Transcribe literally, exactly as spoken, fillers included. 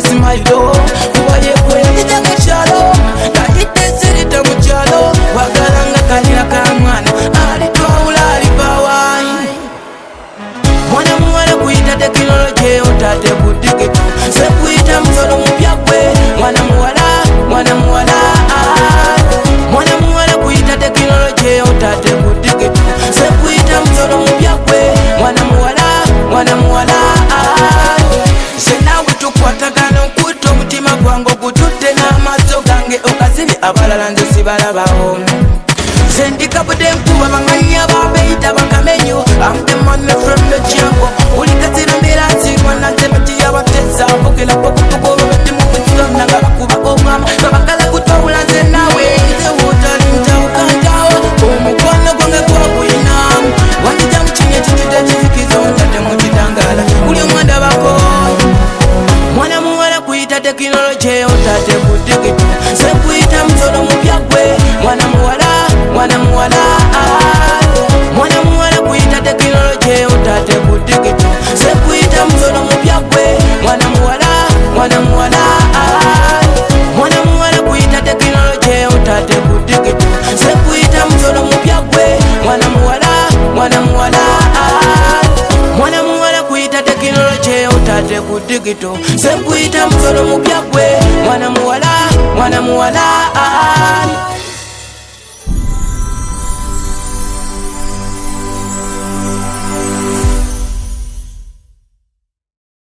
simailo kubaye kwendita muchalo kahite sirita muchalo wagalanga kalira ka mwana alitwawula alibawai mwana muwala kuyita teknoloje otate kudigitu sekuyita msolo mupyakwe mwana muwala mwana muwala mwana muwala kuyita teknoloje otate kudigitu sekuyita msolo mupyakwe mwana muwala mwana muwala senawe tukwatagana nkuta omutima gwange gutudde n'amaaso gange okazibye abalala nze sibalabawo sendikabudde nkuba banganya babeyita bakamenyo I'm the man from the jungle uli kazira mbera nzirwa nanze miti yabateza mbogela pokutugoba bati mu bisona nga bakuba omwama babakala kutwawula nze nawe nze wotali ntawukanjawo omukwano gwange gwagwina wanjija mukinye kitidde kizikizo ntadde mu kitangala buli omwanda bako mwana muwala kuyita teknoloje otate kudigitu sekuyita msolo mupyagwe mwana muwala mwana muwala mwana muwala kuyita teknoloje otate kudigitu sekuyita msolo mupyagwe mwana muwala mwana muwala mwana muwala kuyita teknoloje otate kudigitu sekuyita msolo mupyagwe mwana muwala mwana muwala mwana muwala kuyita teknoloje otate kudigitu sekuyita msolo mupyagwe mwana muwala mwana muwala